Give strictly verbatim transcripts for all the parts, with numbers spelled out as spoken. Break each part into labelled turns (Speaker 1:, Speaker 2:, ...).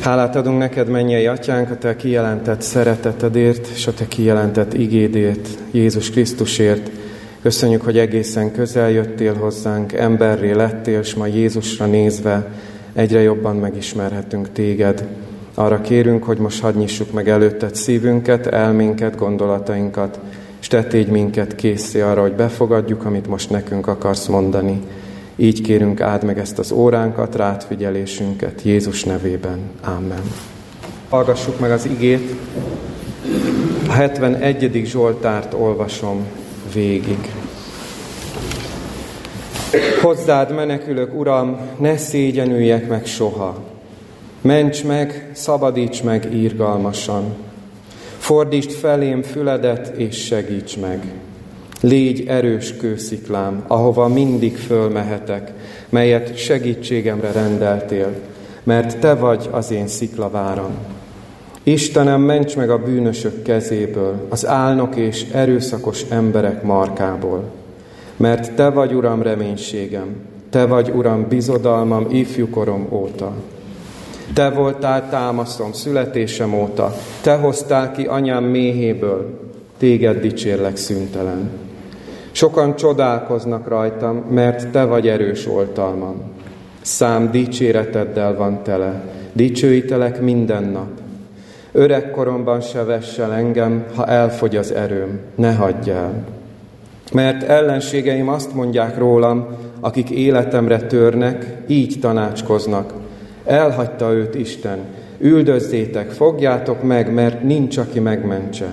Speaker 1: Hálát adunk neked, mennyei Atyánk, a te kijelentett szeretetedért, és a te kijelentett igédért, Jézus Krisztusért. Köszönjük, hogy egészen közel jöttél hozzánk, emberré lettél, és ma Jézusra nézve egyre jobban megismerhetünk téged. Arra kérünk, hogy most hadd nyissuk meg előtted szívünket, elménket, gondolatainkat, és te tégy minket készé arra, hogy befogadjuk, amit most nekünk akarsz mondani. Így kérünk, áld meg ezt az óránkat, rád figyelésünket, Jézus nevében. Amen. Hallgassuk meg az igét. A hetvenegyedik Zsoltárt olvasom végig. Hozzád menekülök, Uram, ne szégyenüljek meg soha. Ments meg, szabadíts meg irgalmasan. Fordítsd felém füledet, és segíts meg. Légy erős kősziklám, ahova mindig fölmehetek, melyet segítségemre rendeltél, mert te vagy az én sziklaváram. Istenem, ments meg a bűnösök kezéből, az álnok és erőszakos emberek markából. Mert te vagy, Uram, reménységem, te vagy, Uram, bizodalmam ifjúkorom óta. Te voltál támaszom születésem óta, te hoztál ki anyám méhéből, téged dicsérlek szüntelen. Sokan csodálkoznak rajtam, mert te vagy erős oltalmam. Szám dicséreteddel van tele, dicsőítelek minden nap. Öreg koromban se vess el engem, ha elfogy az erőm, ne hagyj el. Mert ellenségeim azt mondják rólam, akik életemre törnek, így tanácskoznak. Elhagyta őt Isten, üldözzétek, fogjátok meg, mert nincs, aki megmentse.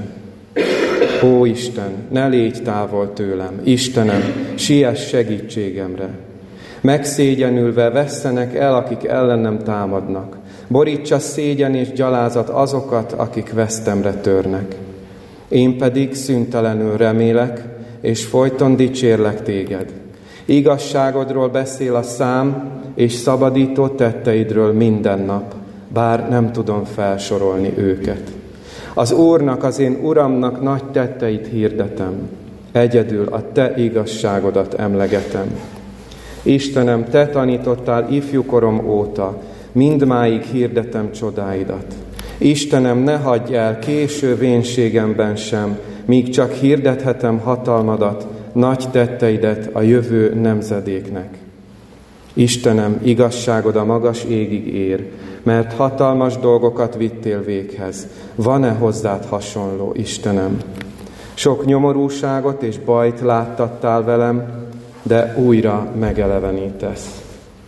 Speaker 1: Ó Isten, ne légy távol tőlem, Istenem, siess segítségemre. Megszégyenülve vesszenek el, akik ellenem támadnak. Borítsa szégyen és gyalázat azokat, akik vesztemre törnek. Én pedig szüntelenül remélek, és folyton dicsérlek téged. Igazságodról beszél a szám, és szabadító tetteidről minden nap, bár nem tudom felsorolni őket. Az Úrnak, az én Uramnak nagy tetteit hirdetem, egyedül a te igazságodat emlegetem. Istenem, te tanítottál ifjúkorom óta, mindmáig hirdetem csodáidat. Istenem, ne hagyj el késő vénségemben sem, míg csak hirdethetem hatalmadat, nagy tetteidet a jövő nemzedéknek. Istenem, igazságod a magas égig ér, mert hatalmas dolgokat vittél véghez. Van-e hozzád hasonló, Istenem? Sok nyomorúságot és bajt láttattál velem, de újra megelevenítesz.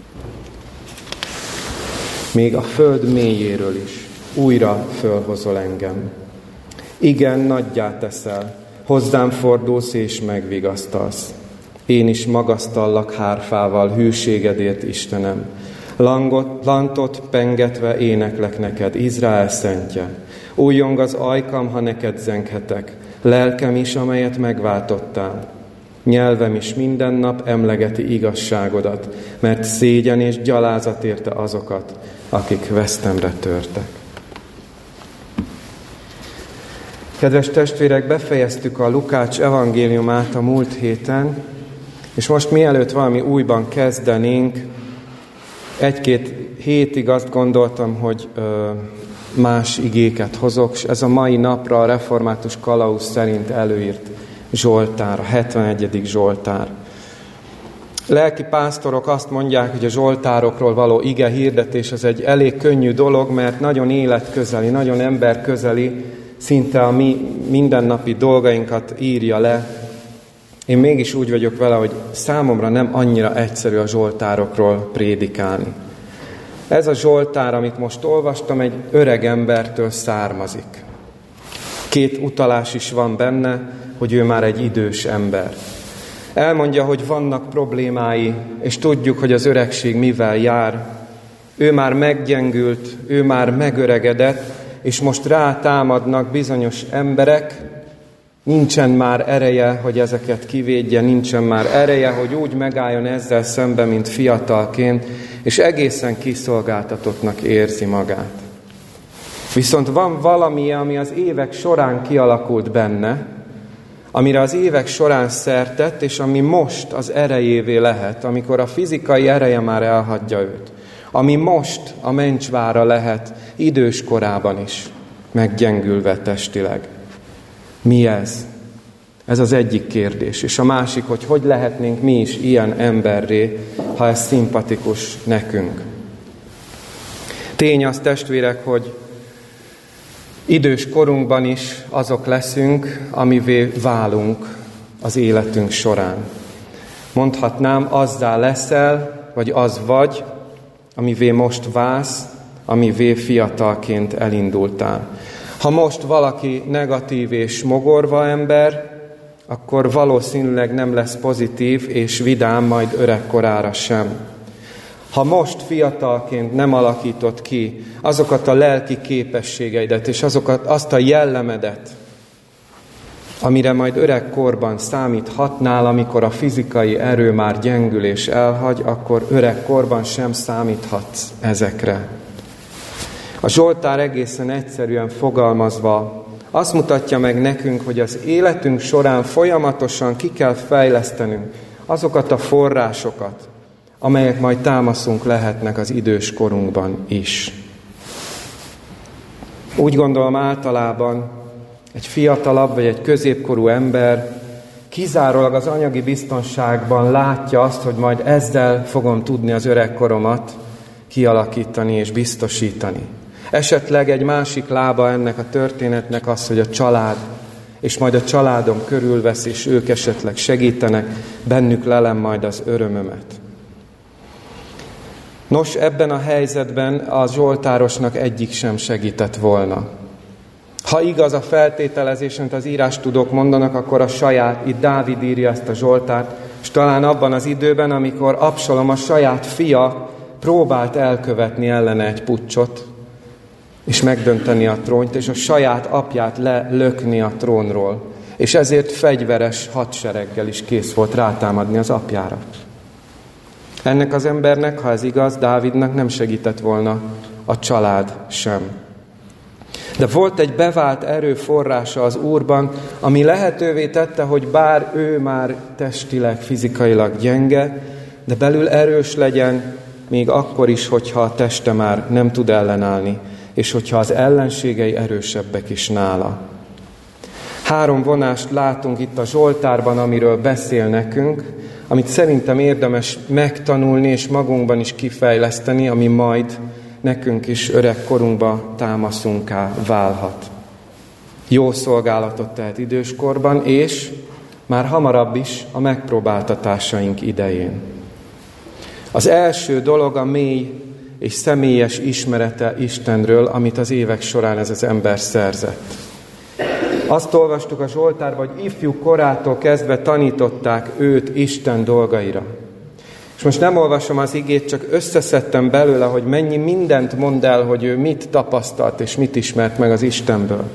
Speaker 1: Még a föld mélyéről is újra fölhozol engem. Igen, nagyjá teszel, hozzám fordulsz és megvigasztalsz. Én is magasztallak hárfával hűségedért, Istenem. Langot, lantot pengetve éneklek neked, Izrael szentje. Újjong az ajkam, ha neked zenghetek, lelkem is, amelyet megváltottál. Nyelvem is minden nap emlegeti igazságodat, mert szégyen és gyalázat érte azokat, akik vesztemre törtek. Kedves testvérek, befejeztük a Lukács evangéliumát a múlt héten, és most mielőtt valami újban kezdenénk, egy-két hétig azt gondoltam, hogy ö, más igéket hozok, és ez a mai napra a református kalauz szerint előírt Zsoltár, a hetvenegyedik Zsoltár. Lelki pásztorok azt mondják, hogy a zsoltárokról való ige hirdetés az egy elég könnyű dolog, mert nagyon életközeli, nagyon emberközeli, szinte a mi mindennapi dolgainkat írja le. Én mégis úgy vagyok vele, hogy számomra nem annyira egyszerű a zsoltárokról prédikálni. Ez a zsoltár, amit most olvastam, egy öreg embertől származik. Két utalás is van benne, hogy ő már egy idős ember. Elmondja, hogy vannak problémái, és tudjuk, hogy az öregség mivel jár. Ő már meggyengült, ő már megöregedett, és most rátámadnak bizonyos emberek, nincsen már ereje, hogy ezeket kivédje, nincsen már ereje, hogy úgy megálljon ezzel szembe, mint fiatalként, és egészen kiszolgáltatottnak érzi magát. Viszont van valami, ami az évek során kialakult benne, amire az évek során szert tett, és ami most az erejévé lehet, amikor a fizikai ereje már elhagyja őt. ami most a mencsvára lehet idős korában is, meggyengülve testileg. Mi ez? Ez az egyik kérdés. És a másik, hogy hogy lehetnénk mi is ilyen emberré, ha ez szimpatikus nekünk. Tény az, testvérek, hogy idős korunkban is azok leszünk, amivé válunk az életünk során. Mondhatnám, azzá leszel, vagy az vagy, amivé most válsz, amivé fiatalként elindultál. Ha most valaki negatív és mogorva ember, akkor valószínűleg nem lesz pozitív és vidám majd öregkorára sem. Ha most fiatalként nem alakítod ki azokat a lelki képességeidet és azokat, azt a jellemedet, amire majd öregkorban számíthatnál, amikor a fizikai erő már gyengül és elhagy, akkor öregkorban sem számíthatsz ezekre. A Zsoltár egészen egyszerűen fogalmazva azt mutatja meg nekünk, hogy az életünk során folyamatosan ki kell fejlesztenünk azokat a forrásokat, amelyek majd támaszunk lehetnek az idős korunkban is. Úgy gondolom általában egy fiatalabb vagy egy középkorú ember kizárólag az anyagi biztonságban látja azt, hogy majd ezzel fogom tudni az öregkoromat kialakítani és biztosítani. Esetleg egy másik lába ennek a történetnek az, hogy a család, és majd a családom körülvesz, és ők esetleg segítenek, bennük lelem majd az örömömet. Nos, ebben a helyzetben a zsoltárosnak egyik sem segített volna. Ha igaz a feltételezés, amit az írástudók mondanak, akkor a saját, itt Dávid írja ezt a zsoltárt, és talán abban az időben, amikor Absalom, a saját fia próbált elkövetni ellene egy puccsot, és megdönteni a trónt, és a saját apját lelökni a trónról. És ezért fegyveres hadsereggel is kész volt rátámadni az apjára. Ennek az embernek, ha ez igaz, Dávidnak nem segített volna a család sem. De volt egy bevált erőforrása az Úrban, ami lehetővé tette, hogy bár ő már testileg, fizikailag gyenge, de belül erős legyen, még akkor is, hogyha a teste már nem tud ellenállni, és hogyha az ellenségei erősebbek is nála. Három vonást látunk itt a Zsoltárban, amiről beszél nekünk, amit szerintem érdemes megtanulni és magunkban is kifejleszteni, ami majd nekünk is öregkorunkba támaszunká válhat. Jó szolgálatot tehet időskorban, és már hamarabb is a megpróbáltatásaink idején. Az első dolog a mély és személyes ismerete Istenről, amit az évek során ez az ember szerzett. Azt olvastuk a Zsoltárban, hogy ifjú korától kezdve tanították őt Isten dolgaira. És most nem olvasom az igét, csak összeszedtem belőle, hogy mennyi mindent mond el, hogy ő mit tapasztalt és mit ismert meg az Istenből.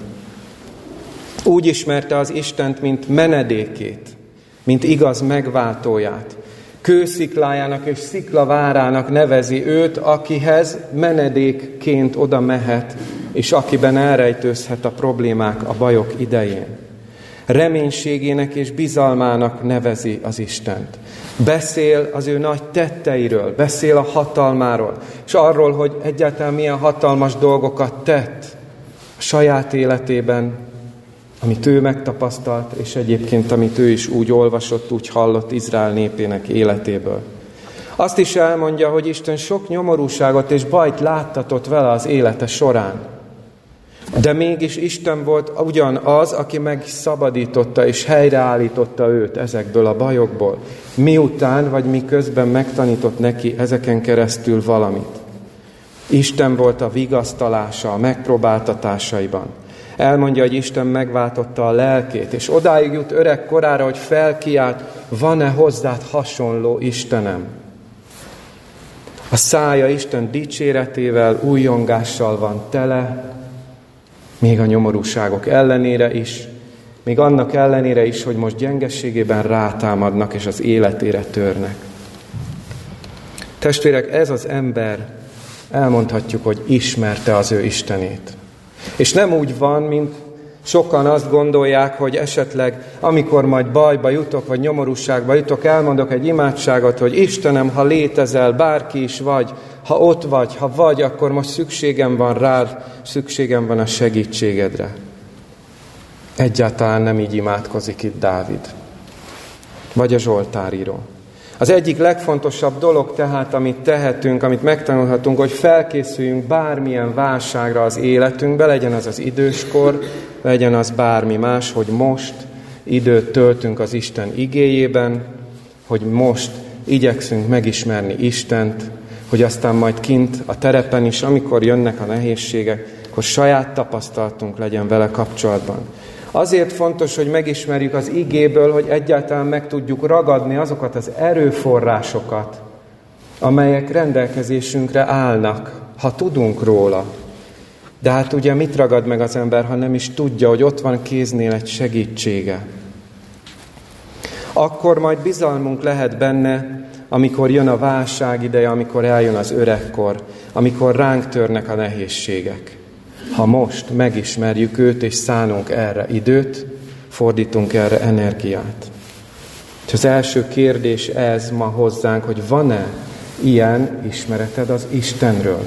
Speaker 1: Úgy ismerte az Istent, mint menedékét, mint igaz megváltóját. Kősziklájának és sziklavárának nevezi őt, akihez menedékként oda mehet, és akiben elrejtőzhet a problémák, a bajok idején. Reménységének és bizalmának nevezi az Istent. Beszél az ő nagy tetteiről, beszél a hatalmáról, és arról, hogy egyáltalán milyen hatalmas dolgokat tett a saját életében, amit ő megtapasztalt, és egyébként, amit ő is úgy olvasott, úgy hallott Izrael népének életéből. Azt is elmondja, hogy Isten sok nyomorúságot és bajt láttatott vele az élete során. De mégis Isten volt ugyanaz, aki megszabadította és helyreállította őt ezekből a bajokból. Miután, vagy miközben megtanított neki ezeken keresztül valamit. Isten volt a vigasztalása a megpróbáltatásaiban. Elmondja, hogy Isten megváltotta a lelkét, és odáig jut öreg korára, hogy felkiált, van-e hozzád hasonló Istenem? A szája Isten dicséretével, újjongással van tele, még a nyomorúságok ellenére is, még annak ellenére is, hogy most gyengességében rátámadnak, és az életére törnek. Testvérek, ez az ember, elmondhatjuk, hogy ismerte az ő Istenét. És nem úgy van, mint Sokan azt gondolják, hogy esetleg amikor majd bajba jutok, vagy nyomorúságba jutok, elmondok egy imádságot, hogy Istenem, ha létezel, bárki is vagy, ha ott vagy, ha vagy, akkor most szükségem van rád, szükségem van a segítségedre. Egyáltalán nem így imádkozik itt Dávid, vagy a zsoltáríró. Az egyik legfontosabb dolog tehát, amit tehetünk, amit megtanulhatunk, hogy felkészüljünk bármilyen válságra az életünkbe, legyen az az időskor, legyen az bármi más, hogy most időt töltünk az Isten igéjében, hogy most igyekszünk megismerni Istent, hogy aztán majd kint a terepen is, amikor jönnek a nehézségek, akkor saját tapasztalatunk legyen vele kapcsolatban. Azért fontos, hogy megismerjük az igéből, hogy egyáltalán meg tudjuk ragadni azokat az erőforrásokat, amelyek rendelkezésünkre állnak, ha tudunk róla. De hát ugye mit ragad meg az ember, ha nem is tudja, hogy ott van kéznél egy segítsége? Akkor majd bizalmunk lehet benne, amikor jön a válság ideje, amikor eljön az öregkor, amikor ránk törnek a nehézségek. Ha most megismerjük őt, és szánunk erre időt, fordítunk erre energiát. És az első kérdés ez ma hozzánk, hogy van-e ilyen ismereted az Istenről?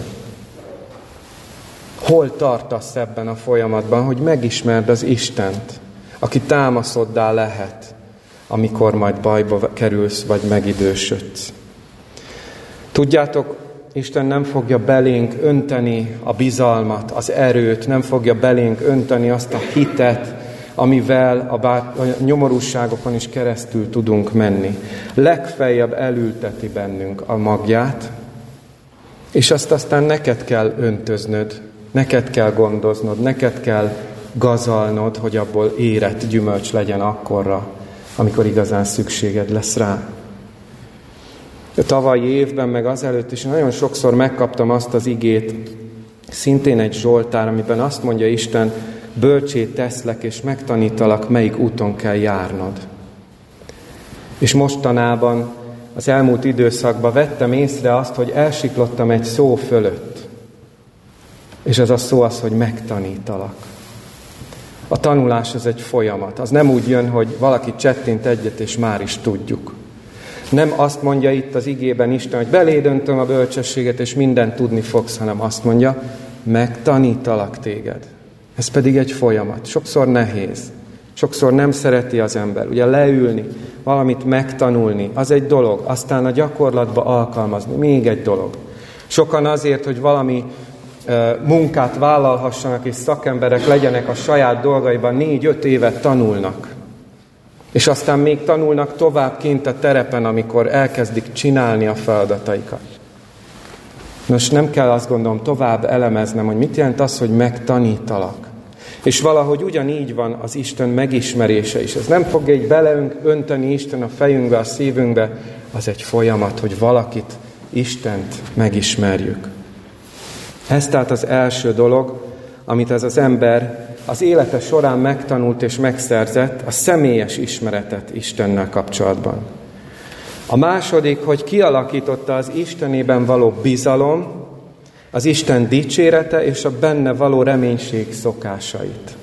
Speaker 1: Hol tartasz ebben a folyamatban, hogy megismerd az Istent, aki támaszoddá lehet, amikor majd bajba kerülsz, vagy megidősödsz? Tudjátok, Isten nem fogja belénk önteni a bizalmat, az erőt, nem fogja belénk önteni azt a hitet, amivel a, bár, a nyomorúságokon is keresztül tudunk menni. Legfeljebb elülteti bennünk a magját, és azt aztán neked kell öntöznöd, neked kell gondoznod, neked kell gazalnod, hogy abból érett gyümölcs legyen akkorra, amikor igazán szükséged lesz rá. A tavalyi évben, meg azelőtt is nagyon sokszor megkaptam azt az igét, szintén egy zsoltár, amiben azt mondja Isten, bölcsé teszlek, és megtanítalak, melyik úton kell járnod. És mostanában, az elmúlt időszakban vettem észre azt, hogy elsiklottam egy szó fölött. És ez a szó az, hogy megtanítalak. A tanulás az egy folyamat. Az nem úgy jön, hogy valaki csettint egyet, és már is tudjuk. Nem azt mondja itt az igében Isten, hogy beléd öntöm a bölcsességet, és mindent tudni fogsz, hanem azt mondja, megtanítalak téged. Ez pedig egy folyamat. Sokszor nehéz. Sokszor nem szereti az ember. Ugye leülni, valamit megtanulni, az egy dolog. Aztán a gyakorlatba alkalmazni, még egy dolog. Sokan azért, hogy valami e, munkát vállalhassanak, és szakemberek legyenek a saját dolgaiban, négy-öt évet tanulnak. És aztán még tanulnak tovább kint a terepen, amikor elkezdik csinálni a feladataikat. Most nem kell azt gondolom tovább elemeznem, hogy mit jelent az, hogy megtanítalak. És valahogy ugyanígy van az Isten megismerése is. Ez nem fogja így beleünk önteni Isten a fejünkbe, a szívünkbe. Az egy folyamat, hogy valakit, Istent megismerjük. Ez tehát az első dolog, amit ez az ember az élete során megtanult és megszerzett, a személyes ismeretet Istennel kapcsolatban. A második, hogy kialakította az Istenében való bizalom, az Isten dicsérete és a benne való reménység szokásait.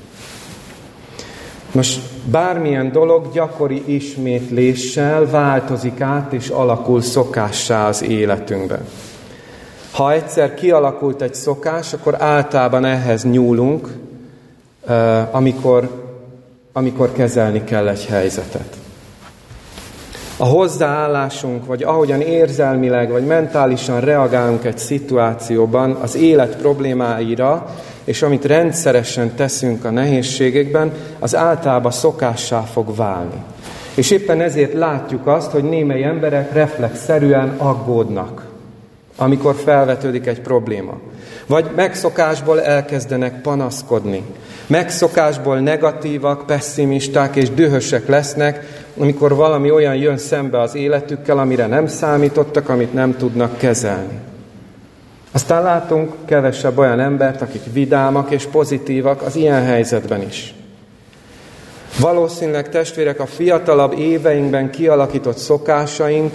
Speaker 1: Most bármilyen dolog gyakori ismétléssel változik át és alakul szokássá az életünkben. Ha egyszer kialakult egy szokás, akkor általában ehhez nyúlunk, amikor, amikor kezelni kell egy helyzetet. A hozzáállásunk, vagy ahogyan érzelmileg, vagy mentálisan reagálunk egy szituációban az élet problémáira, és amit rendszeresen teszünk a nehézségekben, az általában szokássá fog válni. És éppen ezért látjuk azt, hogy némely emberek reflexzerűen aggódnak, amikor felvetődik egy probléma. Vagy megszokásból elkezdenek panaszkodni. Megszokásból negatívak, pesszimisták és dühösek lesznek, amikor valami olyan jön szembe az életükkel, amire nem számítottak, amit nem tudnak kezelni. Aztán látunk kevesebb olyan embert, akik vidámak és pozitívak az ilyen helyzetben is. Valószínűleg testvérek, a fiatalabb éveinkben kialakított szokásaink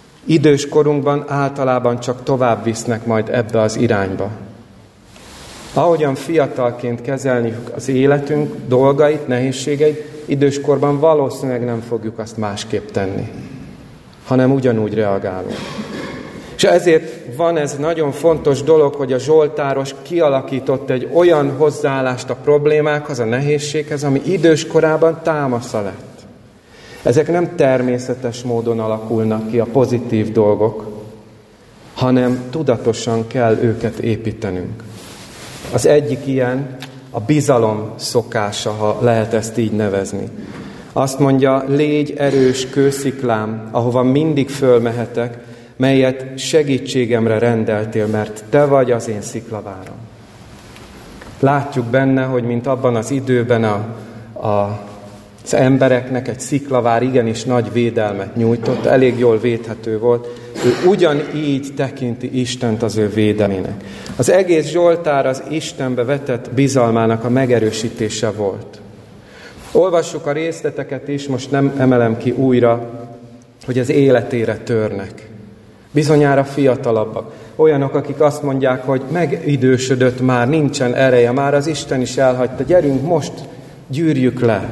Speaker 1: idős korunkban általában csak tovább visznek majd ebbe az irányba. Ahogyan fiatalként kezeljük az életünk dolgait, nehézségeit, időskorban valószínűleg nem fogjuk azt másképp tenni, hanem ugyanúgy reagálunk. És ezért van ez nagyon fontos dolog, hogy a zsoltáros kialakított egy olyan hozzáállást a problémákhoz, a nehézséghez, ami időskorában támasza lett. Ezek nem természetes módon alakulnak ki a pozitív dolgok, hanem tudatosan kell őket építenünk. Az egyik ilyen a bizalom szokása, ha lehet ezt így nevezni. Azt mondja, légy erős kősziklám, ahova mindig fölmehetek, melyet segítségemre rendeltél, mert te vagy az én sziklaváram. Látjuk benne, hogy mint abban az időben a, a, az embereknek egy sziklavár igenis nagy védelmet nyújtott, elég jól védhető volt. Ő ugyanígy tekinti Istent az ő védelmének. Az egész Zsoltár az Istenbe vetett bizalmának a megerősítése volt. Olvassuk a részleteket is, most nem emelem ki újra, hogy az életére törnek. Bizonyára fiatalabbak. Olyanok, akik azt mondják, hogy megidősödött már, nincsen ereje, már az Isten is elhagyta, gyerünk most, gyűrjük le.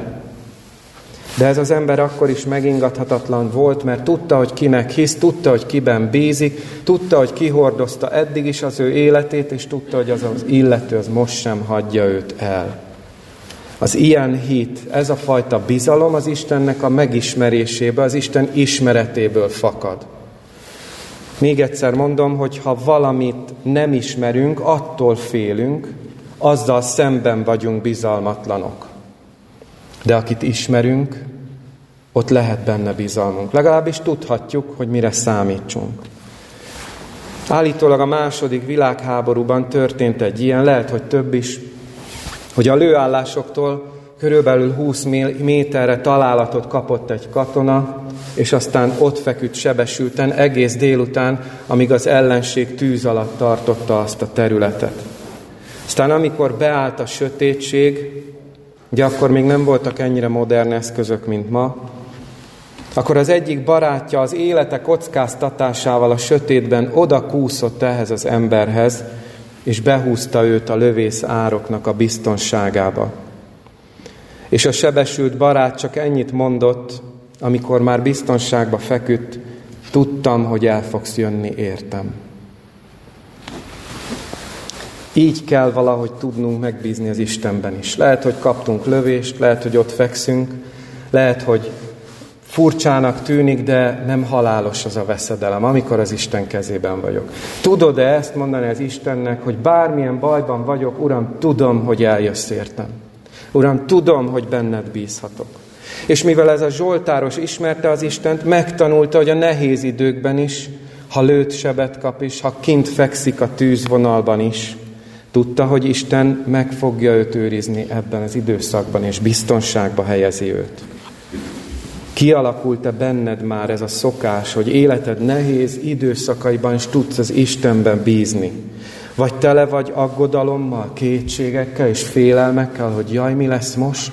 Speaker 1: De ez az ember akkor is megingathatatlan volt, mert tudta, hogy kinek hisz, tudta, hogy kiben bízik, tudta, hogy ki hordozta eddig is az ő életét, és tudta, hogy az az illető az most sem hagyja őt el. Az ilyen hit, ez a fajta bizalom az Istennek a megismerésébe, az Isten ismeretéből fakad. Még egyszer mondom, hogy ha valamit nem ismerünk, attól félünk, azzal szemben vagyunk bizalmatlanok. De akit ismerünk, ott lehet benne bizalmunk. Legalábbis tudhatjuk, hogy mire számítsunk. Állítólag a második világháborúban történt egy ilyen, lehet, hogy több is, hogy a lőállásoktól körülbelül húsz méterre találatot kapott egy katona, és aztán ott feküdt sebesülten egész délután, amíg az ellenség tűz alatt tartotta azt a területet. Aztán amikor beállt a sötétség, ugye akkor még nem voltak ennyire modern eszközök, mint ma, akkor az egyik barátja az élete kockáztatásával a sötétben oda kúszott ehhez az emberhez, és behúzta őt a lövész ároknak a biztonságába. És a sebesült barát csak ennyit mondott, amikor már biztonságba feküdt, tudtam, hogy el fogsz jönni értem. Így kell valahogy tudnunk megbízni az Istenben is. Lehet, hogy kaptunk lövést, lehet, hogy ott fekszünk, lehet, hogy furcsának tűnik, de nem halálos az a veszedelem, amikor az Isten kezében vagyok. Tudod-e ezt mondani az Istennek, hogy bármilyen bajban vagyok, Uram, tudom, hogy eljössz értem. Uram, tudom, hogy benned bízhatok. És mivel ez a zsoltáros ismerte az Istent, megtanulta, hogy a nehéz időkben is, ha lőtt sebet kap is, ha kint fekszik a tűzvonalban is, tudta, hogy Isten meg fogja őt őrizni ebben az időszakban, és biztonságba helyezi őt. Kialakult-e benned már ez a szokás, hogy életed nehéz időszakaiban is tudsz az Istenben bízni? Vagy tele vagy aggodalommal, kétségekkel és félelmekkel, hogy jaj, mi lesz most?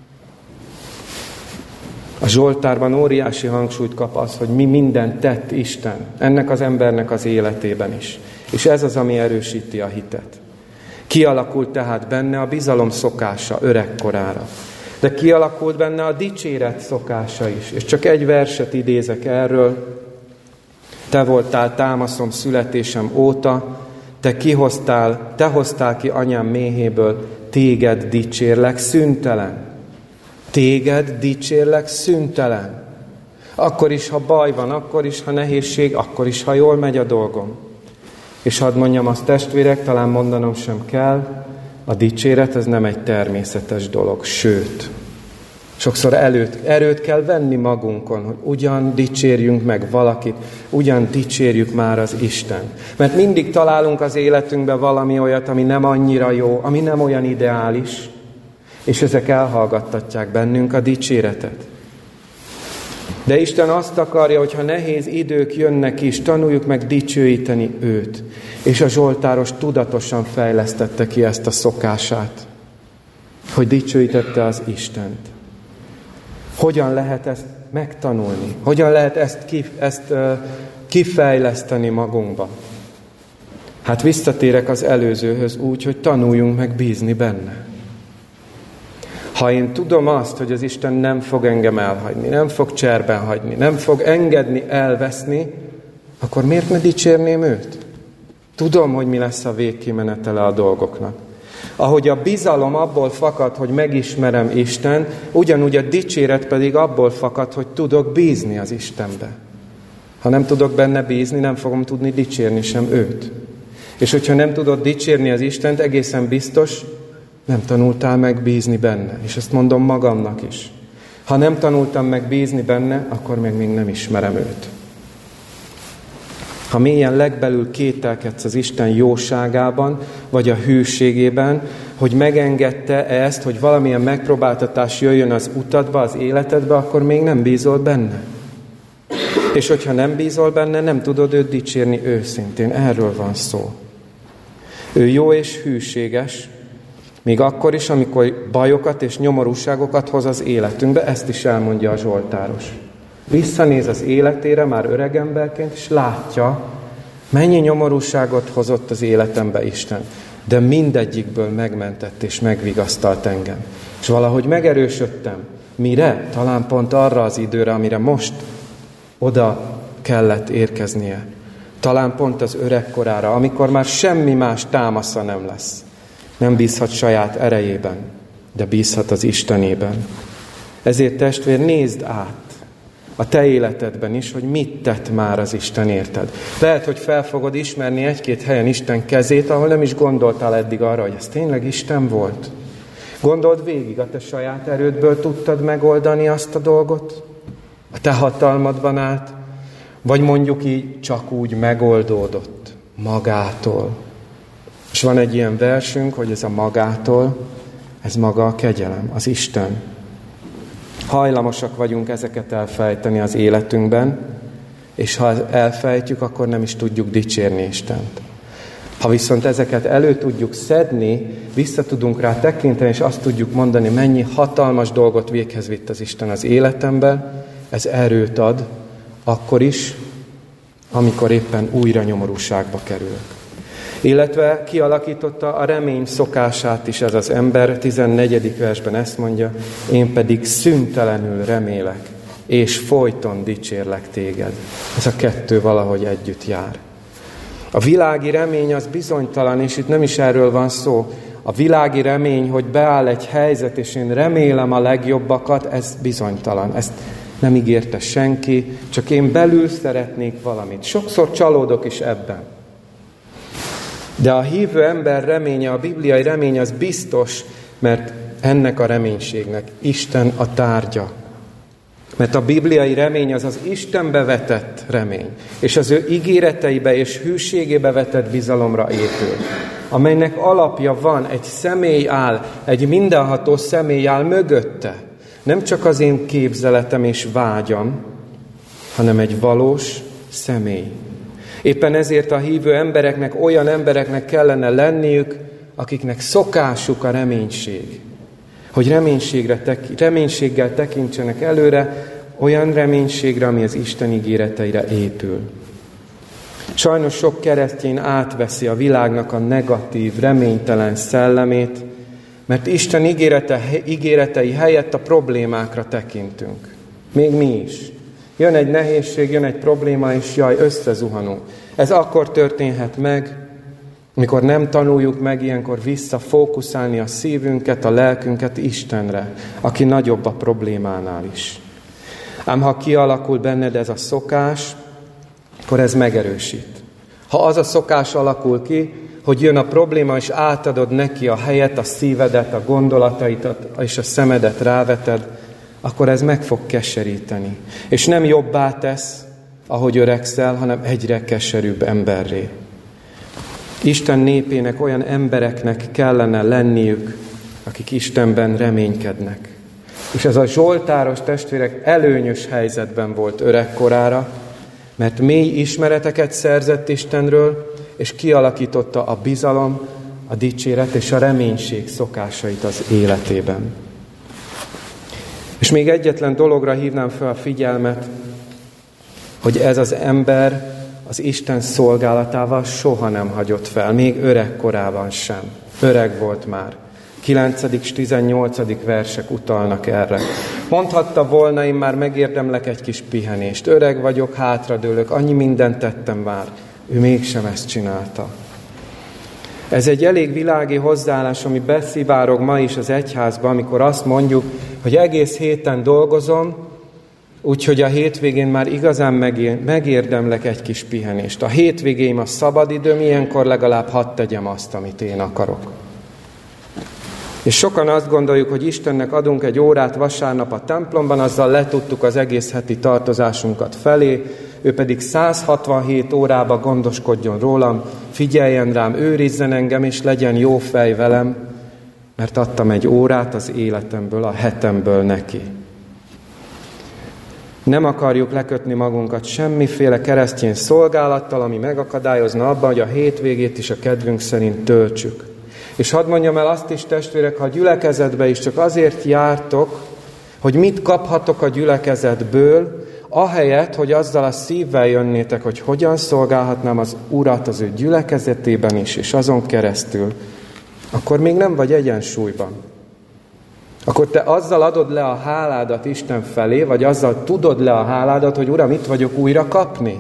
Speaker 1: A Zsoltárban óriási hangsúlyt kap az, hogy mi mindent tett Isten, ennek az embernek az életében is. És ez az, ami erősíti a hitet. Kialakult tehát benne a bizalom szokása öregkorára. De kialakult benne a dicséret szokása is. És csak egy verset idézek erről. Te voltál támaszom születésem óta, te kihoztál, te hoztál ki anyám méhéből, téged dicsérlek szüntelen. Téged dicsérlek szüntelen. Akkor is, ha baj van, akkor is, ha nehézség, akkor is, ha jól megy a dolgom. És hadd mondjam azt, testvérek, talán mondanom sem kell, a dicséret ez nem egy természetes dolog, sőt, sokszor előtt, erőt kell venni magunkon, hogy ugyan dicsérjünk meg valakit, ugyan dicsérjük már az Isten. Mert mindig találunk az életünkben valami olyat, ami nem annyira jó, ami nem olyan ideális, és ezek elhallgattatják bennünk a dicséretet. De Isten azt akarja, hogy ha nehéz idők jönnek is, tanuljuk meg dicsőíteni őt. És a zsoltáros tudatosan fejlesztette ki ezt a szokását, hogy dicsőítette az Istent. Hogyan lehet ezt megtanulni? Hogyan lehet ezt, kif, ezt uh, kifejleszteni magunkba? Hát visszatérek az előzőhöz úgy, hogy tanuljunk meg bízni benne. Ha én tudom azt, hogy az Isten nem fog engem elhagyni, nem fog cserben hagyni, nem fog engedni elveszni, akkor miért ne dicsérném őt? Tudom, hogy mi lesz a végkimenetele a dolgoknak. Ahogy a bizalom abból fakad, hogy megismerem Isten, ugyanúgy a dicséret pedig abból fakad, hogy tudok bízni az Istenbe. Ha nem tudok benne bízni, nem fogom tudni dicsérni sem őt. És hogyha nem tudod dicsérni az Istent, egészen biztos, nem tanultál meg bízni benne. És ezt mondom magamnak is. Ha nem tanultam meg bízni benne, akkor még, még nem ismerem őt. Ha mélyen legbelül kételkedsz az Isten jóságában, vagy a hűségében, hogy megengedte ezt, hogy valamilyen megpróbáltatás jöjjön az utadba, az életedbe, akkor még nem bízol benne. És hogyha nem bízol benne, nem tudod őt dicsérni őszintén. Erről van szó. Ő jó és hűséges, még akkor is, amikor bajokat és nyomorúságokat hoz az életünkbe, ezt is elmondja a zsoltáros. Visszanéz az életére már öregemberként, és látja, mennyi nyomorúságot hozott az életembe Isten. De mindegyikből megmentett és megvigasztalt engem. És valahogy megerősödtem. Mire? Talán pont arra az időre, amire most oda kellett érkeznie. Talán pont az öregkorára, amikor már semmi más támasza nem lesz. Nem bízhat saját erejében, de bízhat az Istenében. Ezért testvér, nézd át a te életedben is, hogy mit tett már az Isten érted. Lehet, hogy fel fogod ismerni egy-két helyen Isten kezét, ahol nem is gondoltál eddig arra, hogy ez tényleg Isten volt. Gondold végig, a te saját erődből tudtad megoldani azt a dolgot? A te hatalmadban állt? Vagy mondjuk így csak úgy megoldódott magától. És van egy ilyen versünk, hogy ez a magától, ez maga a kegyelem, az Isten. Hajlamosak vagyunk ezeket elfejteni az életünkben, és ha elfejtjük, akkor nem is tudjuk dicsérni Istent. Ha viszont ezeket elő tudjuk szedni, vissza tudunk rá tekinteni, és azt tudjuk mondani, mennyi hatalmas dolgot véghez vitt az Isten az életemben, ez erőt ad, akkor is, amikor éppen újra nyomorúságba kerülök. Illetve kialakította a remény szokását is ez az ember, tizennegyedik versben ezt mondja, én pedig szüntelenül remélek, és folyton dicsérlek téged. Ez a kettő valahogy együtt jár. A világi remény az bizonytalan, és itt nem is erről van szó. A világi remény, hogy beáll egy helyzet, és én remélem a legjobbakat, ez bizonytalan. Ezt nem ígérte senki, csak én belül szeretnék valamit. Sokszor csalódok is ebben. De a hívő ember reménye, a bibliai remény az biztos, mert ennek a reménységnek Isten a tárgya. Mert a bibliai remény az az Istenbe vetett remény, és az ő ígéreteibe és hűségébe vetett bizalomra épül, amelynek alapja van, egy személy áll, egy mindenható személy áll mögötte. Nem csak az én képzeletem és vágyam, hanem egy valós személy. Éppen ezért a hívő embereknek, olyan embereknek kellene lenniük, akiknek szokásuk a reménység. Hogy reménységre, reménységgel tekintsenek előre, olyan reménységre, ami az Isten ígéreteire épül. Sajnos sok keresztény átveszi a világnak a negatív, reménytelen szellemét, mert Isten ígérete, ígéretei helyett a problémákra tekintünk. Még mi is. Jön egy nehézség, jön egy probléma, és jaj, összezuhanunk. Ez akkor történhet meg, amikor nem tanuljuk meg ilyenkor visszafókuszálni a szívünket, a lelkünket Istenre, aki nagyobb a problémánál is. Ám ha kialakul benned ez a szokás, akkor ez megerősít. Ha az a szokás alakul ki, hogy jön a probléma, és átadod neki a helyet, a szívedet, a gondolataidat, és a szemedet ráveted, akkor ez meg fog keseríteni. És nem jobbá tesz, ahogy öregszel, hanem egyre keserűbb emberré. Isten népének olyan embereknek kellene lenniük, akik Istenben reménykednek. És ez a zsoltáros testvérek előnyös helyzetben volt öregkorára, mert mély ismereteket szerzett Istenről, és kialakította a bizalom, a dicséret és a reménység szokásait az életében. És még egyetlen dologra hívnám fel a figyelmet, hogy ez az ember az Isten szolgálatával soha nem hagyott fel, még öregkorában sem. Öreg volt már. kilencedik és tizennyolcadik versek utalnak erre. Mondhatta volna, én már megérdemlek egy kis pihenést. Öreg vagyok, hátradőlök, annyi mindent tettem már. Ő mégsem ezt csinálta. Ez egy elég világi hozzáállás, ami beszivárog ma is az egyházban, amikor azt mondjuk, hogy egész héten dolgozom, úgyhogy a hétvégén már igazán megérdemlek egy kis pihenést. A hétvégéim a szabadidőm, ilyenkor legalább hadd tegyem azt, amit én akarok. És sokan azt gondoljuk, hogy Istennek adunk egy órát vasárnap a templomban, azzal letudtuk az egész heti tartozásunkat felé, ő pedig száz hatvanhét órába gondoskodjon rólam, figyeljen rám, őrizzen engem, és legyen jó fej velem, mert adtam egy órát az életemből, a hetemből neki. Nem akarjuk lekötni magunkat semmiféle keresztény szolgálattal, ami megakadályozna abban, hogy a hétvégét is a kedvünk szerint töltsük. És hadd mondjam el azt is, testvérek, ha a gyülekezetbe is csak azért jártok, hogy mit kaphatok a gyülekezetből, ahelyett, hogy azzal a szívvel jönnétek, hogy hogyan szolgálhatnám az Urat az ő gyülekezetében is, és azon keresztül, akkor még nem vagy egyensúlyban. Akkor te azzal adod le a háládat Isten felé, vagy azzal tudod le a háládat, hogy Uram, itt vagyok újra kapni.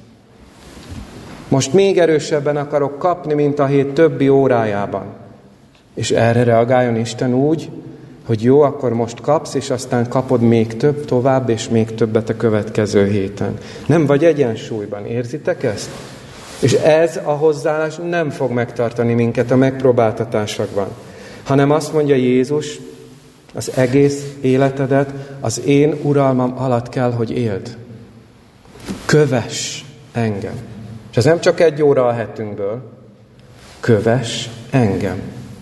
Speaker 1: Most még erősebben akarok kapni, mint a hét többi órájában. És erre reagáljon Isten úgy, hogy jó, akkor most kapsz, és aztán kapod még több, tovább, és még többet a következő héten. Nem vagy egyensúlyban, érzitek ezt? És ez a hozzáállás nem fog megtartani minket a megpróbáltatásokban, hanem azt mondja Jézus, az egész életedet az én uralmam alatt kell, hogy éld. Kövess engem. És ez nem csak egy óra a hetünkből. Kövess engem.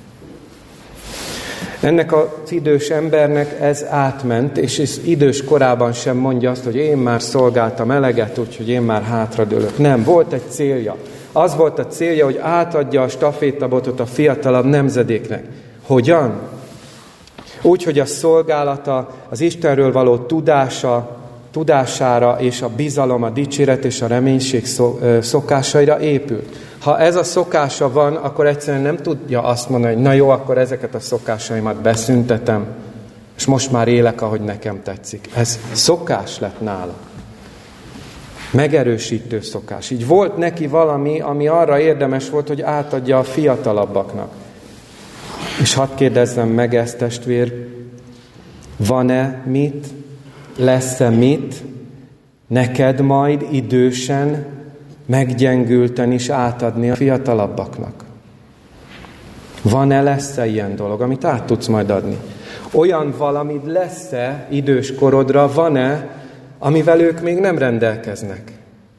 Speaker 1: Ennek az idős embernek ez átment, és ez idős korában sem mondja azt, hogy én már szolgáltam eleget, úgyhogy én már hátradőlök. Nem, volt egy célja. Az volt a célja, hogy átadja a stafétabotot a fiatalabb nemzedéknek. Hogyan? Úgy, hogy a szolgálata, az Istenről való tudása, tudására és a bizalom, a dicséret és a reménység szokásaira épül. Ha ez a szokása van, akkor egyszerűen nem tudja azt mondani, hogy na jó, akkor ezeket a szokásaimat beszüntetem, és most már élek, ahogy nekem tetszik. Ez szokás lett nála. Megerősítő szokás. Így volt neki valami, ami arra érdemes volt, hogy átadja a fiatalabbaknak. És hadd kérdezzem meg ezt, testvér, van-e mit, lesz-e mit neked majd idősen meggyengülten is átadni a fiatalabbaknak? Van-e, lesz-e ilyen dolog, amit át tudsz majd adni? Olyan valamit lesz-e idős korodra, van-e, amivel ők még nem rendelkeznek?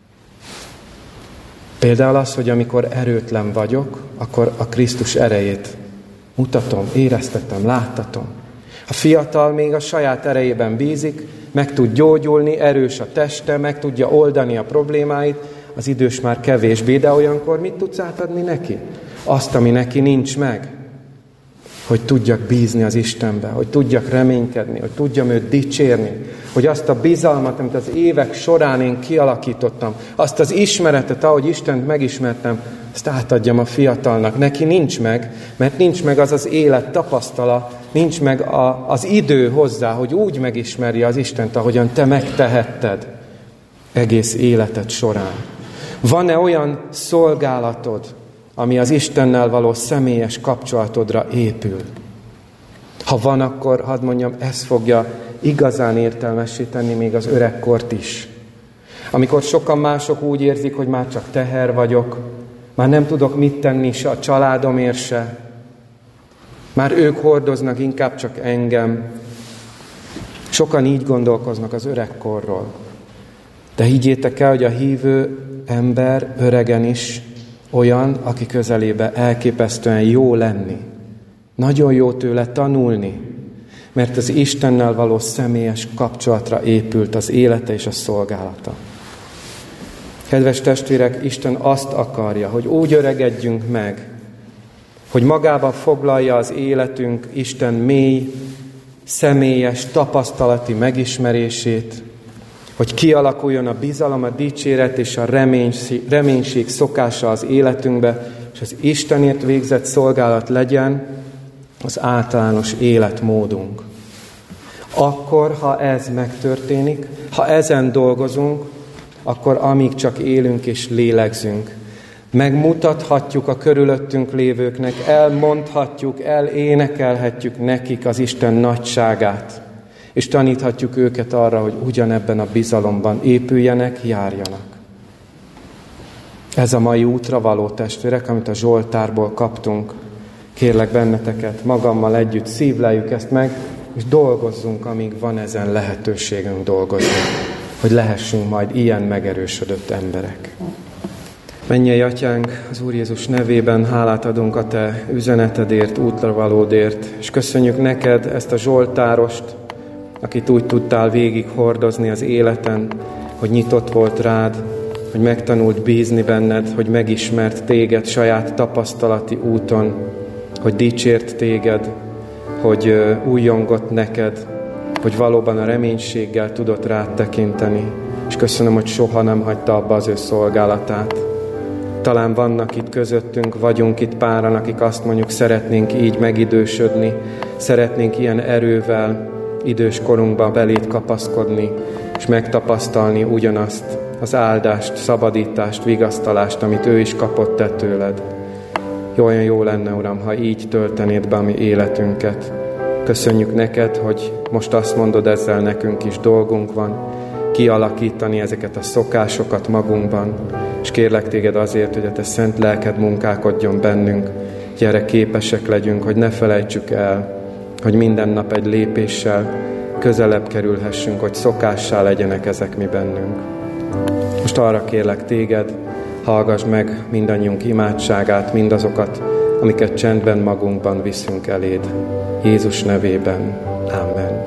Speaker 1: Például az, hogy amikor erőtlen vagyok, akkor a Krisztus erejét mutatom, éreztetem, láttatom. A fiatal még a saját erejében bízik, meg tud gyógyulni, erős a teste, meg tudja oldani a problémáit, az idős már kevésbé, de olyankor mit tudsz átadni neki? Azt, ami neki nincs meg. Hogy tudjak bízni az Istenbe, hogy tudjak reménykedni, hogy tudjam őt dicsérni, hogy azt a bizalmat, amit az évek során én kialakítottam, azt az ismeretet, ahogy Istent megismertem, azt átadjam a fiatalnak. Neki nincs meg, mert nincs meg az az élet tapasztala, nincs meg a, az idő hozzá, hogy úgy megismerje az Istent, ahogyan te megtehetted egész életed során. Van-e olyan szolgálatod, ami az Istennel való személyes kapcsolatodra épül? Ha van, akkor hadd mondjam, ez fogja igazán értelmessé tenni még az öregkort is. Amikor sokan mások úgy érzik, hogy már csak teher vagyok, már nem tudok mit tenni se a családomért se, már ők hordoznak inkább csak engem. Sokan így gondolkoznak az öregkorról. De higgyétek el, hogy a hívő ember öregen is olyan, aki közelébe elképesztően jó lenni. Nagyon jó tőle tanulni, mert az Istennel való személyes kapcsolatra épült az élete és a szolgálata. Kedves testvérek, Isten azt akarja, hogy úgy öregedjünk meg, hogy magába foglalja az életünk Isten mély, személyes, tapasztalati megismerését, hogy kialakuljon a bizalom, a dicséret és a reménység, reménység szokása az életünkbe, és az Istenért végzett szolgálat legyen az általános életmódunk. Akkor, ha ez megtörténik, ha ezen dolgozunk, akkor amíg csak élünk és lélegzünk, megmutathatjuk a körülöttünk lévőknek, elmondhatjuk, elénekelhetjük nekik az Isten nagyságát, és taníthatjuk őket arra, hogy ugyanebben a bizalomban épüljenek, járjanak. Ez a mai útra való, testvérek, amit a Zsoltárból kaptunk. Kérlek benneteket, magammal együtt szívleljük ezt meg, és dolgozzunk, amíg van ezen lehetőségünk dolgozni, hogy lehessünk majd ilyen megerősödött emberek. Mennyei Atyánk, az Úr Jézus nevében hálát adunk a Te üzenetedért, útravalódért, és köszönjük neked ezt a Zsoltárost, akit úgy tudtál végig hordozni az életen, hogy nyitott volt rád, hogy megtanult bízni benned, hogy megismert téged saját tapasztalati úton, hogy dicsért téged, hogy újjongott neked, hogy valóban a reménységgel tudott rád tekinteni. És köszönöm, hogy soha nem hagyta abba az ő szolgálatát. Talán vannak itt közöttünk, vagyunk itt páran, akik azt mondjuk, szeretnénk így megidősödni, szeretnénk ilyen erővel idős korunkban belét kapaszkodni, és megtapasztalni ugyanazt az áldást, szabadítást, vigasztalást, amit ő is kapott te tőled. Jó, olyan jó lenne, Uram, ha így töltenéd be a mi életünket. Köszönjük neked, hogy most azt mondod, ezzel nekünk is dolgunk van, kialakítani ezeket a szokásokat magunkban, és kérlek téged azért, hogy a te szent lelked munkálkodjon bennünk, hogy erre képesek legyünk, hogy ne felejtsük el, hogy minden nap egy lépéssel közelebb kerülhessünk, hogy szokássá legyenek ezek mi bennünk. Most arra kérlek téged, hallgass meg mindannyiunk imádságát, mindazokat, amiket csendben magunkban viszünk eléd. Jézus nevében. Amen.